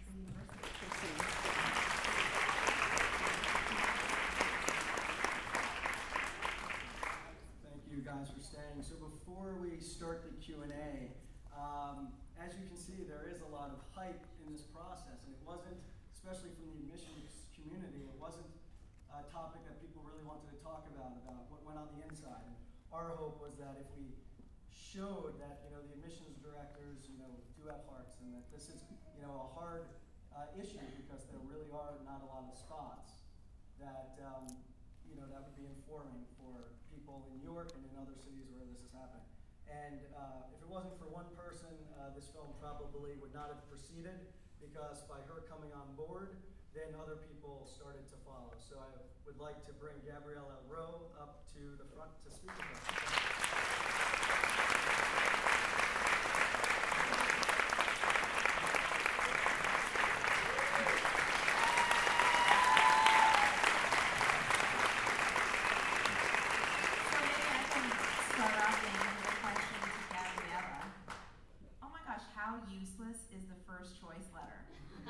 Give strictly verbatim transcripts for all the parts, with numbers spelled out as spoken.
City University. Thank you guys for staying. So before we start the Q and A, um, as you can see, there is a lot of hype in this process, and it wasn't, especially from the admissions community, it wasn't a topic that people really wanted to talk about, about what went on the inside. And our hope was that if we showed that, you know, the admissions directors, you know, do have hearts, and that this is, you know, a hard uh, issue because there really are not a lot of spots, that, um, you know, that would be informing for people in New York and in other cities where this is happening. And uh, if it wasn't for one person, uh, this film probably would not have proceeded, because by her coming on board, then other people started to follow. So I would like to bring Gabriella Rowe up to the front to speak with us. How useless is the first choice letter?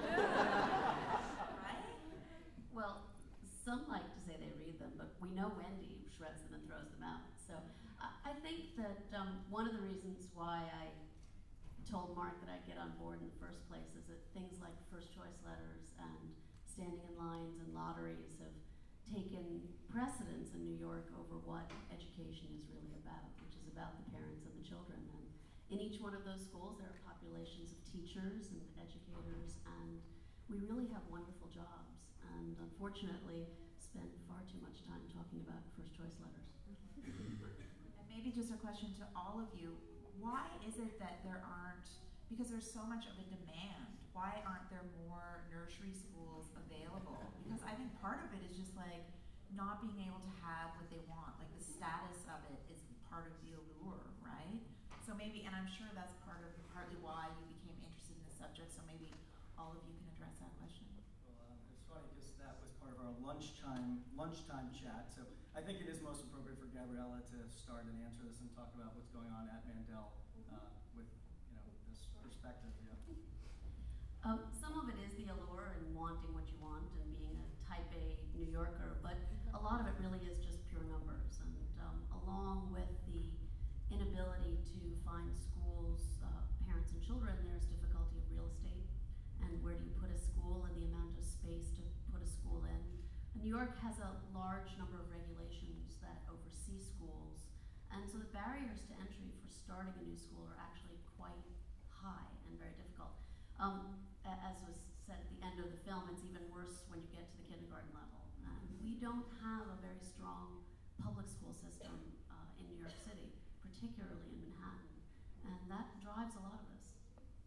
Right? Well, some like to say they read them, but we know Wendy shreds them and throws them out. So I, I think that um, one of the reasons why I told Mark that I'd get on board in the first place is that things like first choice letters and standing in lines and lotteries have taken precedence in New York over what education is really about, which is about the parents and the children. And in each one of those schools, there are populations of teachers and educators, and we really have wonderful jobs, and unfortunately spend far too much time talking about first choice letters. And maybe just a question to all of you, why is it that there aren't, because there's so much of a demand, why aren't there more nursery schools available? Because I think part of it is just like not being able to have what they want, like the status of it is part of the allure, right? So maybe, and I'm sure that's part of, partly why you became interested in the subject, so maybe all of you can address that question. Well, um, it's funny because that was part of our lunchtime lunchtime chat, so I think it is most appropriate for Gabriella to start and answer this and talk about what's going on at Mandel uh, with, you know, this perspective. Yeah. Um, some of it is the allure and wanting what you want and being a type A New Yorker, but a lot of it really is just pure numbers. And um, along with the inability to find schools, uh, parents and children, there's difficulty of real estate. And where do you put a school and the amount of space to put a school in? And New York has a large number of regulations that oversee schools. And so the barriers to entry for starting a new school are actually quite high and very difficult. Um, as was said at the end of the film, it's even worse when you get to the kindergarten level. And we don't have a very strong public school system uh, in New York City, particularly in Manhattan. And that drives a lot of this.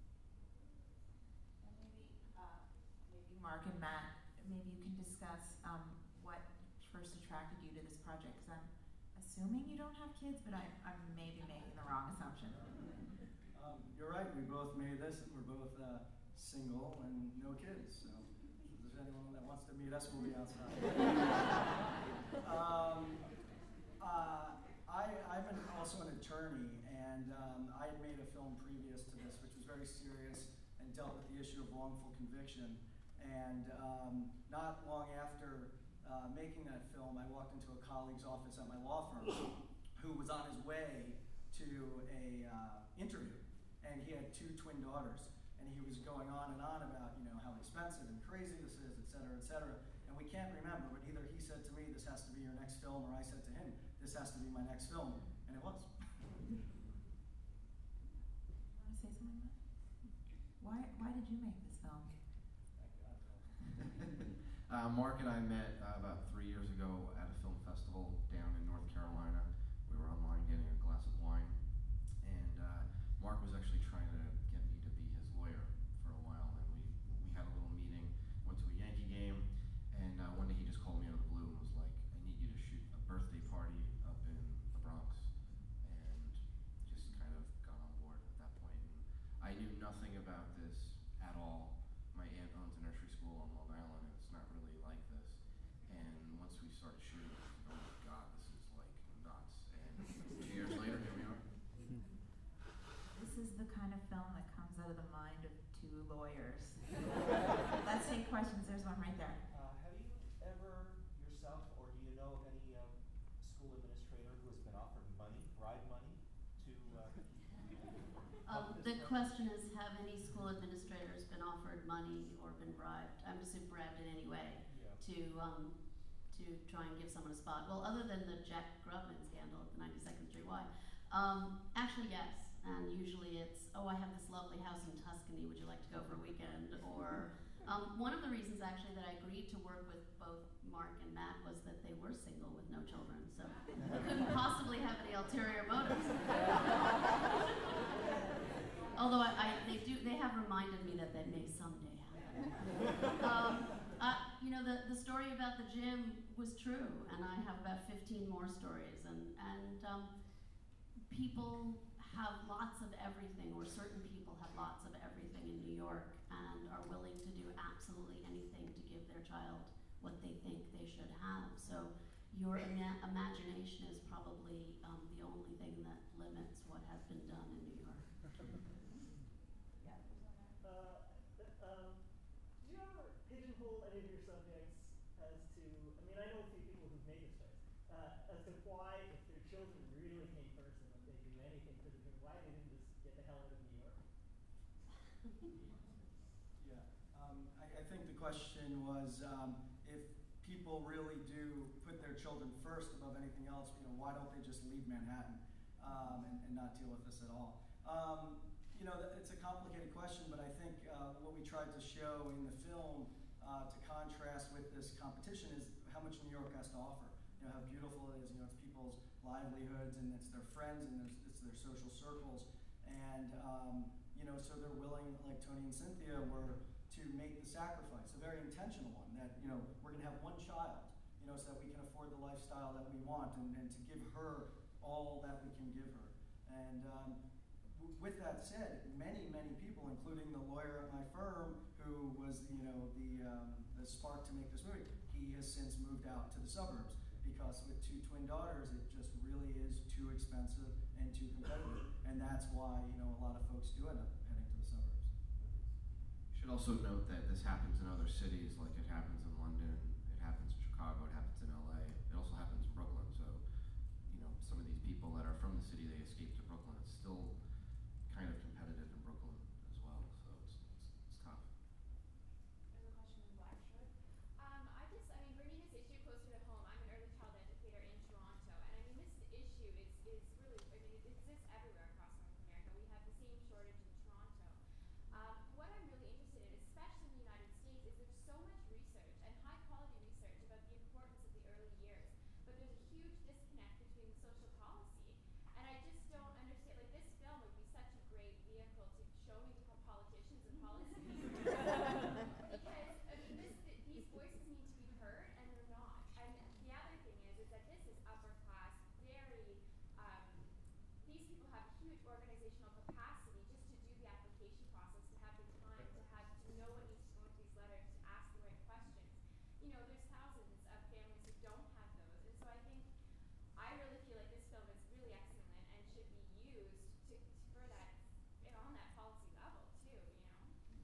And maybe, uh, maybe Mark and Matt, maybe you can discuss um, what first attracted you to this project, because I'm assuming you don't have kids, but I, I'm maybe making the wrong assumption. Um, you're right, we both made this, and we're both uh, single and no kids, so if there's anyone that wants to meet us, we'll be outside. um, uh, I, I'm an, also an attorney, and um, I had made a film previous to this, which was very serious and dealt with the issue of wrongful conviction. And um, not long after uh, making that film, I walked into a colleague's office at my law firm who was on his way to a uh, interview, and he had two twin daughters, and he was going on and on about, you know, how expensive and crazy this is, et cetera, et cetera. And we can't remember, but either he said to me, this has to be your next film, or I said to him, this has to be my next film, and it was. You want to say something, Matt? Why, why did you make this film? uh, Mark and I met uh, about three years ago at a film festival down in North Carolina. We were online getting a glass of wine, and uh, Mark was actually trying to get me to be his lawyer for a while, and we, we had a little meeting, went to a Yankee game, and uh, one day he just called me out of the blue and was like, I need you to shoot a birthday party up in the Bronx, and just kind of got on board at that point. And I knew nothing about this at all. My aunt owns a nursery school on Long Island, and it's not really like this. And once we started shooting, I was like, oh my God, this is like nuts. And two years later, here we are. This is the kind of film that comes out of the mind of two lawyers. questions? There's one right there. Uh, have you ever yourself, or do you know of any um, school administrator who has been offered money, bribe money, to? Uh, Um, the question is, have any school administrators been offered money or been bribed? I'm assuming bribed in any way Yeah. to um, to try and give someone a spot. Well, other than the Jack Grubman scandal at the ninety-second Street Y, um, actually yes. And usually it's, oh, I have this lovely house in Tuscany. Would you like to go for a weekend? Or um, one of the reasons actually that I agreed to work with both Mark and Matt was that they were single with no children, so I couldn't possibly have any ulterior motives. Although I, I, they do, they have reminded me that that may someday happen. um, uh, you know, the, the story about the gym was true, and I have about fifteen more stories. And, and um, people have lots of everything, or certain people have lots of everything in New York, and are willing to do absolutely anything to give their child what they think they should have. So your ima- imagination is probably um, the only thing that limits what has been done in New York. Uh, um, do you ever pigeonhole any of your subjects as to, I mean, I know a few people who've made this choice, uh, as to why, if their children really came first and that they'd do anything for the dream, why they didn't just get the hell out of New York? Yeah, um, I, I think the question was, um, if people really do put their children first above anything else, you know, why don't they just leave Manhattan, um, and, and not deal with this at all? Um, you know, it's a complicated question, but I think uh, what we tried to show in the film uh, to contrast with this competition is how much New York has to offer. You know, how beautiful it is. You know, it's people's livelihoods, and it's their friends, and it's, it's their social circles. And, um, you know, so they're willing, like Tony and Cynthia were, to make the sacrifice, a very intentional one, that, you know, we're going to have one child, you know, so that we can afford the lifestyle that we want, and, and to give her all that we can give her. And um, w- with that said, many, many people, including the lawyer at my firm, who was, you know, the, um, the spark to make this movie, he has since moved out to the suburbs, because with two twin daughters, it just really is too expensive and too competitive. And that's why, you know, a lot of folks do end up heading to the suburbs. You should also note that this happens in other cities, like it happens in London, it happens in Chicago, it happens in L A, it also happens in Brooklyn. So, you know, some of these people that are from the city, they escape to Brooklyn. It's still kind of competitive in Brooklyn as well, so it's, it's, it's tough. There's a question in black shirt. Um, I just, I mean, bringing this issue closer to home, I'm an early child educator in Toronto, and I mean, this issue is, is really, I mean, it exists everywhere across North America. We have the same shortage in Toronto. Um, what I'm really interested in, especially in the United States, is there's so much research and high quality research about the importance of the early years, but there's a huge disconnect between the social policy, and I just don't understand, like, this film would be such a great vehicle to show me the politicians and policymakers. Because, I mean, this, th- these voices need to be heard, and they're not. And the other thing is, is that this is upper class, very, um, these people have huge organizational capacity just to do the application process, to have the time, to have, to know what needs to go into these letters, to ask the right questions. You know, there's thousands of families who don't have those, and so I think, I really feel like this film is really excellent and should be used to, for that, you know, on that policy level too, you know?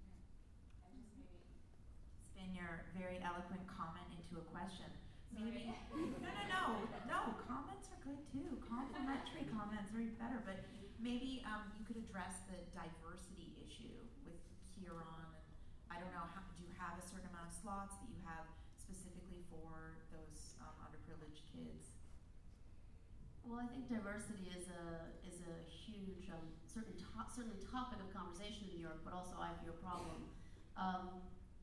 And just maybe spin your very eloquent comment into a question. Maybe, no, no, no, no, comments are good too. Complimentary comments are even better, but maybe um, you could address the diversity issue with Huron. And I don't know, how, do you have a certain amount of slots that you have specifically for those um, underprivileged kids? Well, I think diversity is a is a huge um, certain to- certainly topic of conversation in New York, but also I feel a problem. Um,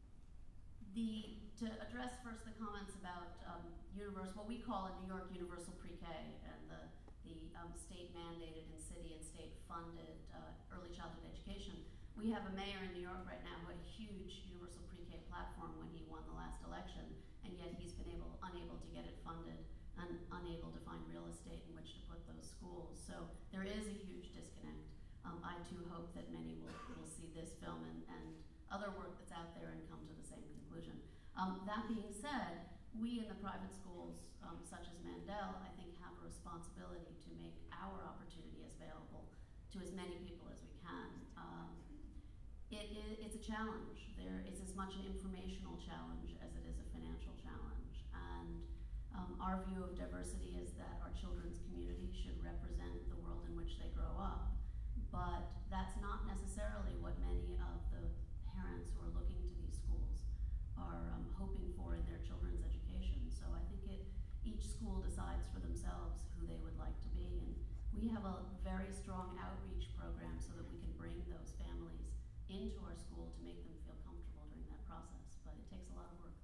the to address first the comments about um, universal, what we call in New York universal pre-K, and the the um, state mandated and city and state funded uh, early childhood education. We have a mayor in New York right now who had a huge universal pre-K platform when he won the last election, and yet he's been able unable to get it funded and unable to find real estate in which to put those schools. So there is a huge disconnect. Um, I too hope that many will, will see this film and, and other work that's out there and come to the same conclusion. Um, that being said, we in the private schools, um, such as Mandel, I think have a responsibility to make our opportunity as available to as many people as we can. Um, it is, it's a challenge. There is as much an informational challenge as it is a financial challenge. And um, our view of diversity is that our children's community should represent the world in which they grow up. But that's not necessarily what many of the parents who are looking to these schools are um, hoping for in their children's education. So I think it, each school decides for themselves who they would like to be. And we have a very strong outreach program so that we can bring those families into our school to make them feel comfortable during that process. But it takes a lot of work.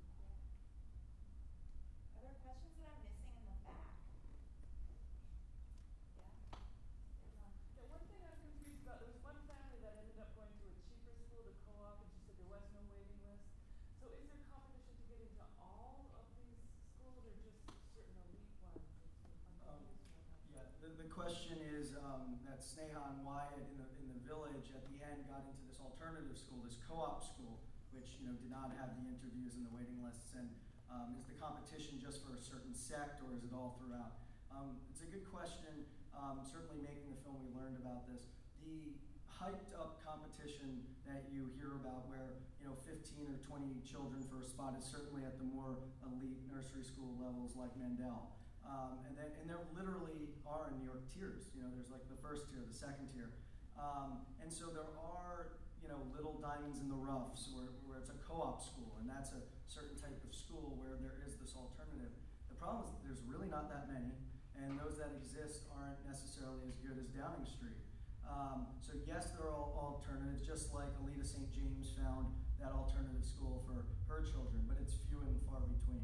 Are there questions that I'm missing in the back? Yeah. There's one. The one thing I was confused about, there was one family that ended up going to a cheaper school, the co-op, and she said there was no waiting list. So is there competition to get into all of these schools or just certain elite ones? I'm Um, confused about that. Yeah, the, the question is um, that Sneha and Wyatt in the, in the village at the end got into this alternative school, this co-op school, which you know did not have the interviews and the waiting lists. And um, is the competition just for a certain sect or is it all throughout? Um, it's a good question. Um, certainly making the film we learned about this. The hyped up competition that you hear about where you know fifteen or twenty children for a spot is certainly at the more elite nursery school levels like Mandel. Um, and then, and there literally are in New York tiers. You know, there's like the first tier, the second tier, um, and so there are you know little diamonds in the roughs where, where it's a co-op school, and that's a certain type of school where there is this alternative. The problem is that there's really not that many, and those that exist aren't necessarily as good as Downing Street. Um, so yes, there are all alternatives, just like Alita Saint James found that alternative school for her children, but it's few and far between.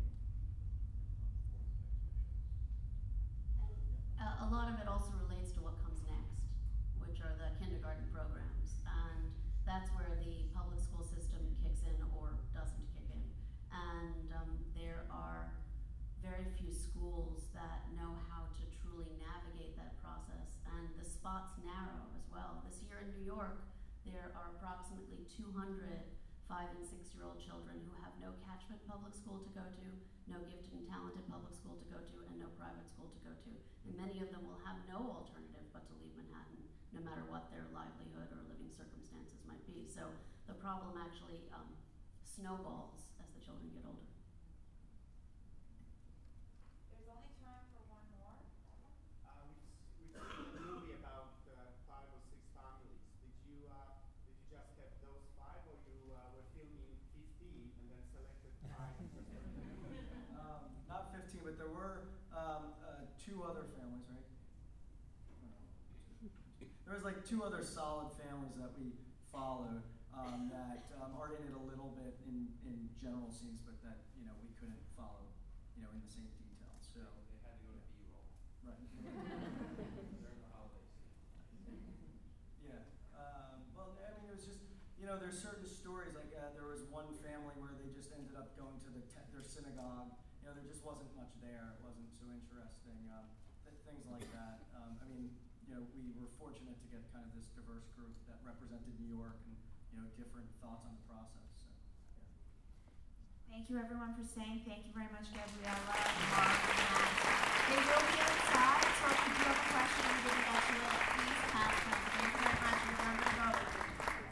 Uh, a lot of it also relates to what comes next, which are the kindergarten programs. And that's where the public school system kicks in or doesn't kick in. And um, there are very few schools that know how to truly navigate that process. And the spots narrow as well. This year in New York, there are approximately two hundred five and six year old children who have no catchment public school to go to, no gifted and talented public school to go to, and no private school to go to. And many of them will have no alternative but to leave Manhattan, no matter what their livelihood or living circumstances might be. So the problem actually um, snowballs as the children get older. There's only time for one more. Uh, we've, we've seen a movie about uh, five or six families. Did you uh, did you just have those five, or you uh, were filming fifteen and then selected five? Um, not fifteen, but there were um, uh, two other families, right? There was like two other solid families that we followed um, that um, are in it a little bit in, in general scenes, but that you know we couldn't follow, you know, in the same details. So They had to go to B-roll right. during the holiday season. Yeah. Um, well, I mean, it was just you know, there's certain stories like uh, there was one family where they just ended up going to the te- their synagogue. You know, there just wasn't much there. It wasn't so interesting. Um, th- things like that. Um, I mean, you know, we were fortunate to get kind of this diverse group that represented New York and you know different thoughts on the process. So, yeah. Thank you everyone for staying. Thank you very much, Gabriella, Mark, and Matt. They will be outside, so if you do have a question, you can get to